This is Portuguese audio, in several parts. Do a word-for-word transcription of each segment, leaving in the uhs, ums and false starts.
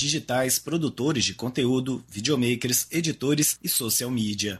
digitais, produtores de conteúdo, videomakers, editores e social media.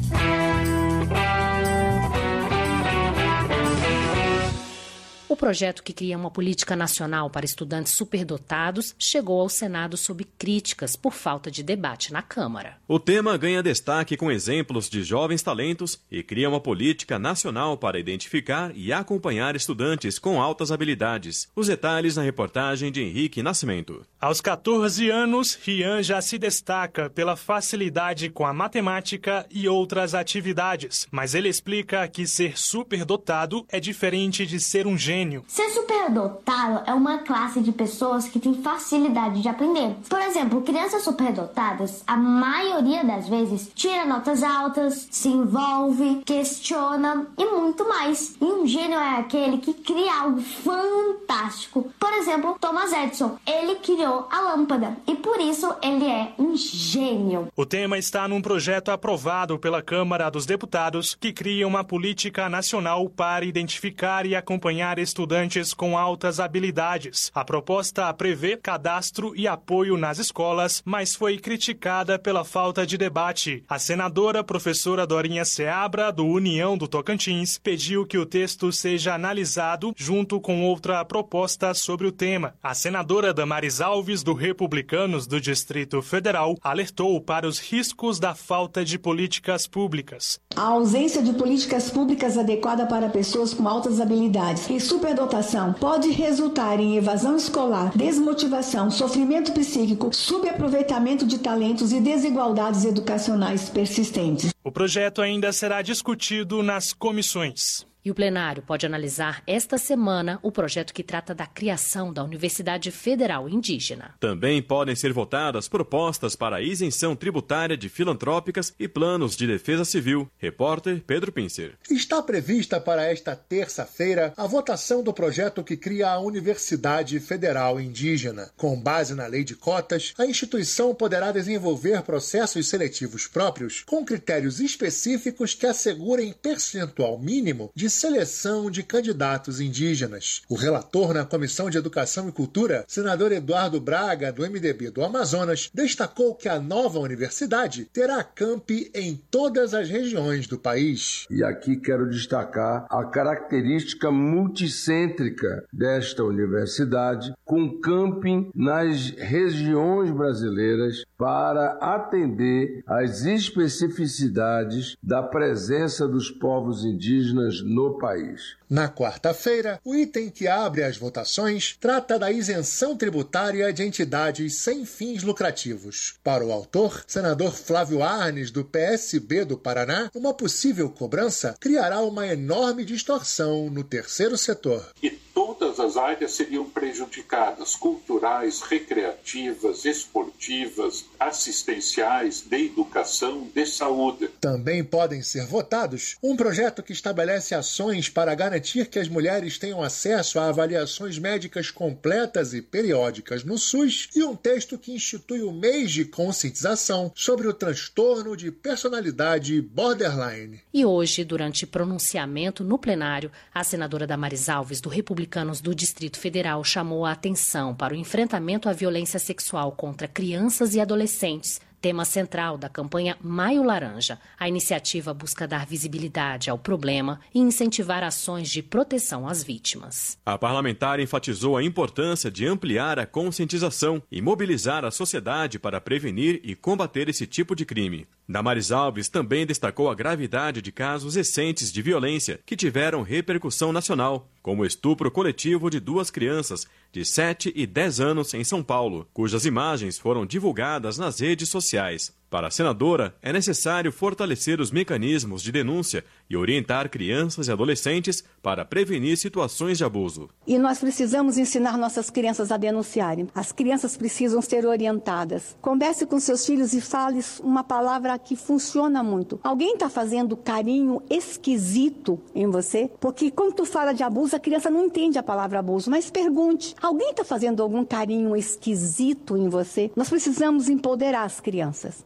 O projeto que cria uma política nacional para estudantes superdotados chegou ao Senado sob críticas por falta de debate na Câmara. O tema ganha destaque com exemplos de jovens talentos e cria uma política nacional para identificar e acompanhar estudantes com altas habilidades. Os detalhes na reportagem de Henrique Nascimento. Aos catorze anos, Rian já se destaca pela facilidade com a matemática e outras atividades. Mas ele explica que ser superdotado é diferente de ser um gênio. Ser superdotado é uma classe de pessoas que tem facilidade de aprender. Por exemplo, crianças superdotadas, a maioria das vezes, tira notas altas, se envolve, questiona e muito mais. E um gênio é aquele que cria algo fantástico. Por exemplo, Thomas Edison. Ele criou a lâmpada e por isso ele é um gênio. O tema está num projeto aprovado pela Câmara dos Deputados que cria uma política nacional para identificar e acompanhar estudantes com altas habilidades. A proposta prevê cadastro e apoio nas escolas, mas foi criticada pela falta de debate. A senadora professora Dorinha Seabra, do União do Tocantins, pediu que o texto seja analisado junto com outra proposta sobre o tema. A senadora Damaris Alves, do Republicanos do Distrito Federal, alertou para os riscos da falta de políticas públicas. A ausência de políticas públicas adequadas para pessoas com altas habilidades e superdotação pode resultar em evasão escolar, desmotivação, sofrimento psíquico, subaproveitamento de talentos e desigualdades educacionais persistentes. O projeto ainda será discutido nas comissões. E o plenário pode analisar esta semana o projeto que trata da criação da Universidade Federal Indígena. Também podem ser votadas propostas para a isenção tributária de filantrópicas e planos de defesa civil. Repórter Pedro Pincer. Está prevista para esta terça-feira a votação do projeto que cria a Universidade Federal Indígena. Com base na lei de cotas, a instituição poderá desenvolver processos seletivos próprios com critérios específicos que assegurem percentual mínimo de seleção de candidatos indígenas. O relator na Comissão de Educação e Cultura, senador Eduardo Braga, do M D B do Amazonas, destacou que a nova universidade terá campi em todas as regiões do país. E aqui quero destacar a característica multicêntrica desta universidade, com camping nas regiões brasileiras para atender às especificidades da presença dos povos indígenas no país. Na quarta-feira, o item que abre as votações trata da isenção tributária de entidades sem fins lucrativos. Para o autor, senador Flávio Arnes, do P S B do Paraná, uma possível cobrança criará uma enorme distorção no terceiro setor. E todas as áreas seriam prejudicadas, culturais, recreativas, esportivas, assistenciais, de educação, de saúde. Também podem ser votados um projeto que estabelece ações para garantir que as mulheres tenham acesso a avaliações médicas completas e periódicas no SUS e um texto que institui o mês de conscientização sobre o transtorno de personalidade borderline. E hoje, durante pronunciamento no plenário, a senadora Damaris Alves, do Republicanos do Distrito Federal, chamou a atenção para o enfrentamento à violência sexual contra crianças e adolescentes, tema central da campanha Maio Laranja. A iniciativa busca dar visibilidade ao problema e incentivar ações de proteção às vítimas. A parlamentar enfatizou a importância de ampliar a conscientização e mobilizar a sociedade para prevenir e combater esse tipo de crime. Damaris Alves também destacou a gravidade de casos recentes de violência que tiveram repercussão nacional, como o estupro coletivo de duas crianças de sete e dez anos em São Paulo, cujas imagens foram divulgadas nas redes sociais. Para a senadora, é necessário fortalecer os mecanismos de denúncia e orientar crianças e adolescentes para prevenir situações de abuso. E nós precisamos ensinar nossas crianças a denunciarem. As crianças precisam ser orientadas. Converse com seus filhos e fale uma palavra que funciona muito. Alguém está fazendo carinho esquisito em você? Porque quando tu fala de abuso, a criança não entende a palavra abuso, mas pergunte. Alguém está fazendo algum carinho esquisito em você? Nós precisamos empoderar as crianças.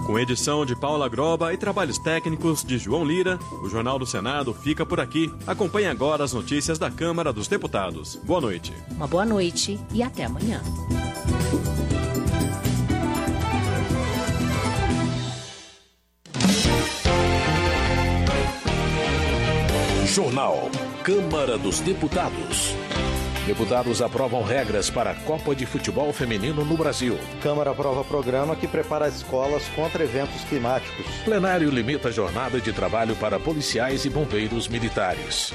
Com edição de Paula Groba e trabalhos técnicos de João Lira, o Jornal do Senado fica por aqui. Acompanhe agora as notícias da Câmara dos Deputados. Boa noite. Uma boa noite e até amanhã. Jornal Câmara dos Deputados. Deputados aprovam regras para a Copa de Futebol Feminino no Brasil. Câmara aprova programa que prepara escolas contra eventos climáticos. Plenário limita a jornada de trabalho para policiais e bombeiros militares.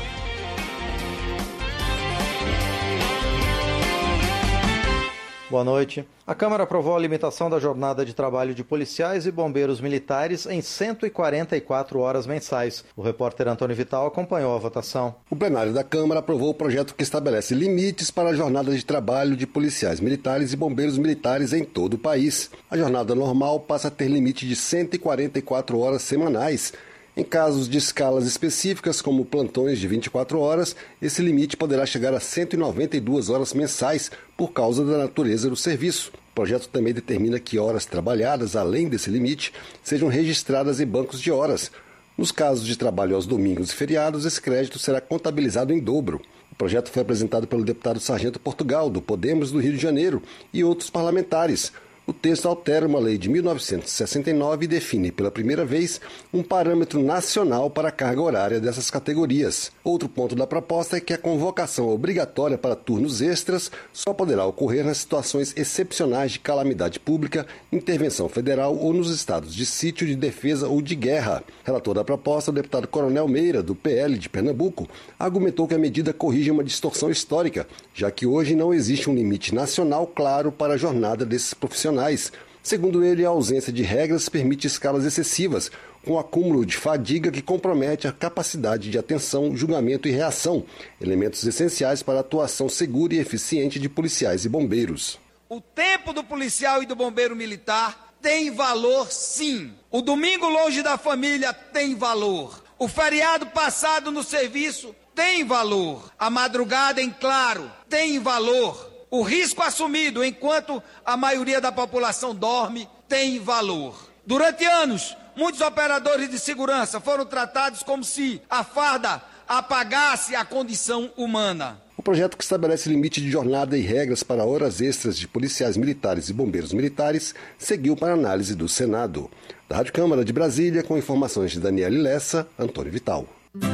Boa noite. A Câmara aprovou a limitação da jornada de trabalho de policiais e bombeiros militares em cento e quarenta e quatro horas mensais. O repórter Antônio Vital acompanhou a votação. O plenário da Câmara aprovou o projeto que estabelece limites para a jornada de trabalho de policiais militares e bombeiros militares em todo o país. A jornada normal passa a ter limite de cento e quarenta e quatro horas semanais. Em casos de escalas específicas, como plantões de vinte e quatro horas, esse limite poderá chegar a cento e noventa e duas horas mensais por causa da natureza do serviço. O projeto também determina que horas trabalhadas, além desse limite, sejam registradas em bancos de horas. Nos casos de trabalho aos domingos e feriados, esse crédito será contabilizado em dobro. O projeto foi apresentado pelo deputado Sargento Portugal, do Podemos do Rio de Janeiro, e outros parlamentares. O texto altera uma lei de mil novecentos e sessenta e nove e define, pela primeira vez, um parâmetro nacional para a carga horária dessas categorias. Outro ponto da proposta é que a convocação obrigatória para turnos extras só poderá ocorrer nas situações excepcionais de calamidade pública, intervenção federal ou nos estados de sítio, de defesa ou de guerra. Relator da proposta, o deputado Coronel Meira, do P L de Pernambuco, argumentou que a medida corrige uma distorção histórica, já que hoje não existe um limite nacional claro para a jornada desses profissionais. Segundo ele, a ausência de regras permite escalas excessivas, com acúmulo de fadiga que compromete a capacidade de atenção, julgamento e reação, elementos essenciais para a atuação segura e eficiente de policiais e bombeiros. O tempo do policial e do bombeiro militar tem valor, sim. O domingo longe da família tem valor. O feriado passado no serviço tem valor. A madrugada em claro tem valor. O risco assumido enquanto a maioria da população dorme tem valor. Durante anos, muitos operadores de segurança foram tratados como se a farda apagasse a condição humana. O projeto que estabelece limite de jornada e regras para horas extras de policiais militares e bombeiros militares seguiu para análise do Senado. Da Rádio Câmara de Brasília, com informações de Daniele Lessa, Antônio Vital.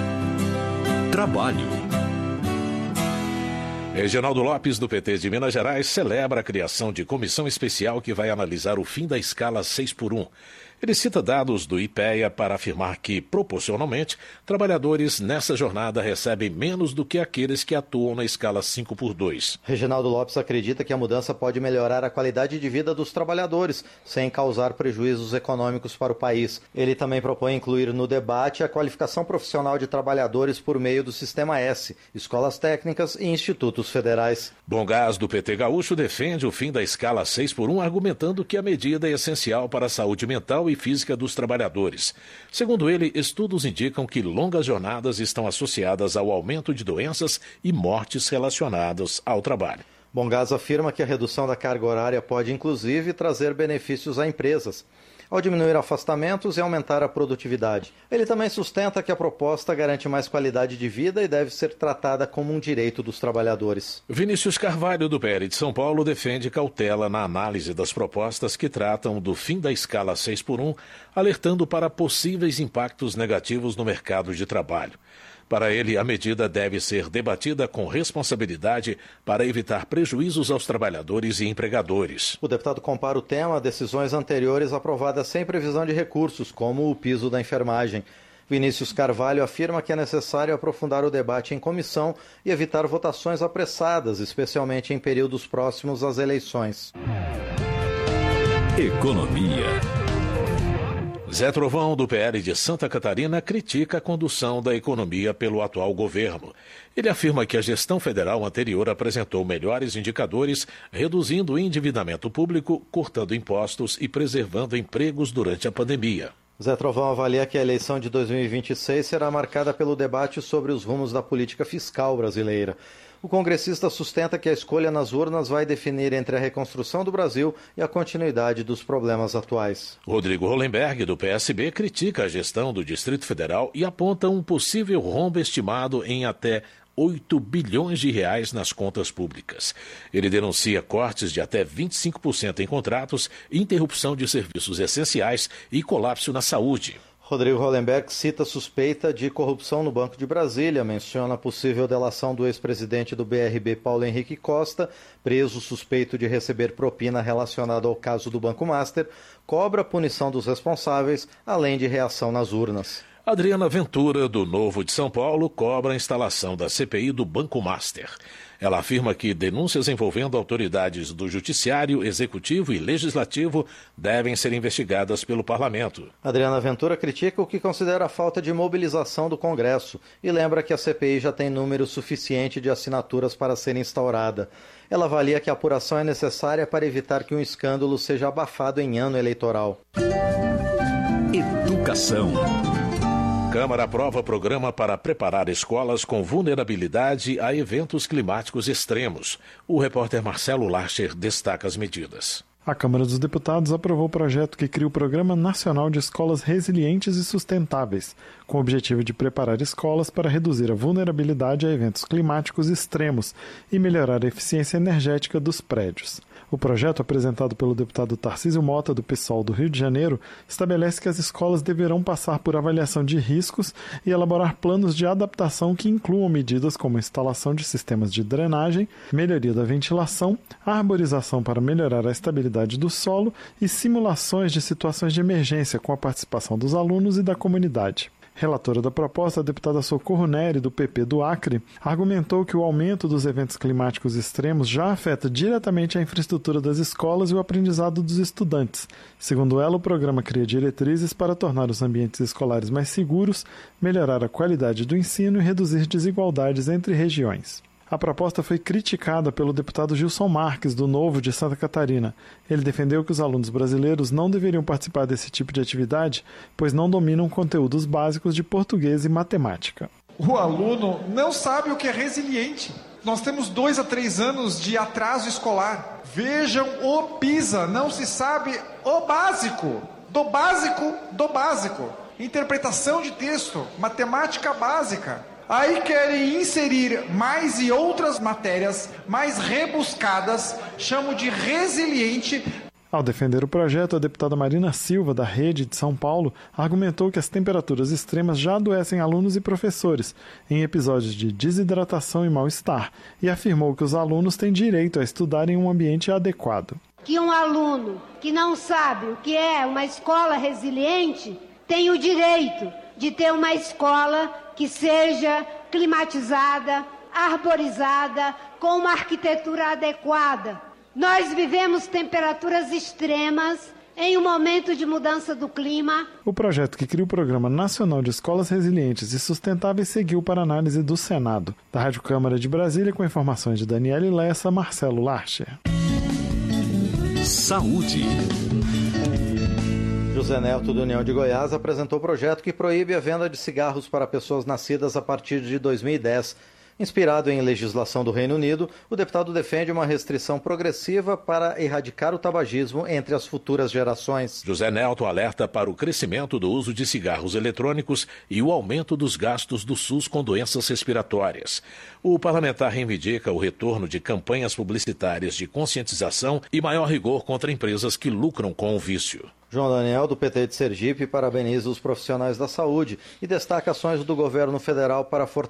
Trabalho. Reginaldo Lopes, do P T de Minas Gerais, celebra a criação de comissão especial que vai analisar o fim da escala seis por um. Ele cita dados do IPEA para afirmar que, proporcionalmente, trabalhadores nessa jornada recebem menos do que aqueles que atuam na escala cinco por dois. Reginaldo Lopes acredita que a mudança pode melhorar a qualidade de vida dos trabalhadores, sem causar prejuízos econômicos para o país. Ele também propõe incluir no debate a qualificação profissional de trabalhadores por meio do Sistema S, escolas técnicas e institutos federais. Bom Gás, do P T Gaúcho, defende o fim da escala seis por um, argumentando que a medida é essencial para a saúde mental e física dos trabalhadores. Segundo ele, estudos indicam que longas jornadas estão associadas ao aumento de doenças e mortes relacionadas ao trabalho. Bom Gás afirma que a redução da carga horária pode, inclusive, trazer benefícios a empresas, ao diminuir afastamentos e aumentar a produtividade. Ele também sustenta que a proposta garante mais qualidade de vida e deve ser tratada como um direito dos trabalhadores. Vinícius Carvalho, do P L de São Paulo, defende cautela na análise das propostas que tratam do fim da escala seis por um, alertando para possíveis impactos negativos no mercado de trabalho. Para ele, a medida deve ser debatida com responsabilidade para evitar prejuízos aos trabalhadores e empregadores. O deputado compara o tema a decisões anteriores aprovadas sem previsão de recursos, como o piso da enfermagem. Vinícius Carvalho afirma que é necessário aprofundar o debate em comissão e evitar votações apressadas, especialmente em períodos próximos às eleições. Economia. Zé Trovão, do P L de Santa Catarina, critica a condução da economia pelo atual governo. Ele afirma que a gestão federal anterior apresentou melhores indicadores, reduzindo o endividamento público, cortando impostos e preservando empregos durante a pandemia. Zé Trovão avalia que a eleição de dois mil e vinte e seis será marcada pelo debate sobre os rumos da política fiscal brasileira. O congressista sustenta que a escolha nas urnas vai definir entre a reconstrução do Brasil e a continuidade dos problemas atuais. Rodrigo Hollenberg, do P S B, critica a gestão do Distrito Federal e aponta um possível rombo estimado em até oito bilhões de reais nas contas públicas. Ele denuncia cortes de até vinte e cinco por cento em contratos, interrupção de serviços essenciais e colapso na saúde. Rodrigo Hollenberg cita suspeita de corrupção no Banco de Brasília, menciona a possível delação do ex-presidente do B R B, Paulo Henrique Costa, preso suspeito de receber propina relacionada ao caso do Banco Master, cobra a punição dos responsáveis, além de reação nas urnas. Adriana Ventura, do Novo de São Paulo, cobra a instalação da C P I do Banco Master. Ela afirma que denúncias envolvendo autoridades do Judiciário, Executivo e Legislativo devem ser investigadas pelo Parlamento. Adriana Ventura critica o que considera a falta de mobilização do Congresso e lembra que a C P I já tem número suficiente de assinaturas para ser instaurada. Ela avalia que a apuração é necessária para evitar que um escândalo seja abafado em ano eleitoral. Educação. Câmara aprova programa para preparar escolas com vulnerabilidade a eventos climáticos extremos. O repórter Marcelo Larcher destaca as medidas. A Câmara dos Deputados aprovou o projeto que cria o Programa Nacional de Escolas Resilientes e Sustentáveis, com o objetivo de preparar escolas para reduzir a vulnerabilidade a eventos climáticos extremos e melhorar a eficiência energética dos prédios. O projeto, apresentado pelo deputado Tarcísio Mota, do PSOL do Rio de Janeiro, estabelece que as escolas deverão passar por avaliação de riscos e elaborar planos de adaptação que incluam medidas como a instalação de sistemas de drenagem, melhoria da ventilação, arborização para melhorar a estabilidade do solo e simulações de situações de emergência com a participação dos alunos e da comunidade. Relatora da proposta, a deputada Socorro Neri, do P P do Acre, argumentou que o aumento dos eventos climáticos extremos já afeta diretamente a infraestrutura das escolas e o aprendizado dos estudantes. Segundo ela, o programa cria diretrizes para tornar os ambientes escolares mais seguros, melhorar a qualidade do ensino e reduzir desigualdades entre regiões. A proposta foi criticada pelo deputado Gilson Marques, do Novo de Santa Catarina. Ele defendeu que os alunos brasileiros não deveriam participar desse tipo de atividade, pois não dominam conteúdos básicos de português e matemática. O aluno não sabe o que é resiliente. Nós temos dois a três anos de atraso escolar. Vejam o PISA, não se sabe o básico, do básico, do básico. Interpretação de texto, matemática básica. Aí querem inserir mais e outras matérias mais rebuscadas, chamo de resiliente. Ao defender o projeto, a deputada Marina Silva, da Rede de São Paulo, argumentou que as temperaturas extremas já adoecem alunos e professores em episódios de desidratação e mal-estar e afirmou que os alunos têm direito a estudar em um ambiente adequado. Que um aluno que não sabe o que é uma escola resiliente tem o direito de ter uma escola que seja climatizada, arborizada, com uma arquitetura adequada. Nós vivemos temperaturas extremas em um momento de mudança do clima. O projeto que cria o Programa Nacional de Escolas Resilientes e Sustentáveis seguiu para análise do Senado. Da Rádio Câmara de Brasília, com informações de Daniele Lessa, Marcelo Larcher. Saúde. José Neto, do União de Goiás, apresentou o projeto que proíbe a venda de cigarros para pessoas nascidas a partir de dois mil e dez. Inspirado em legislação do Reino Unido, o deputado defende uma restrição progressiva para erradicar o tabagismo entre as futuras gerações. José Neto alerta para o crescimento do uso de cigarros eletrônicos e o aumento dos gastos do SUS com doenças respiratórias. O parlamentar reivindica o retorno de campanhas publicitárias de conscientização e maior rigor contra empresas que lucram com o vício. João Daniel, do P T de Sergipe, parabeniza os profissionais da saúde e destaca ações do governo federal para fortalecer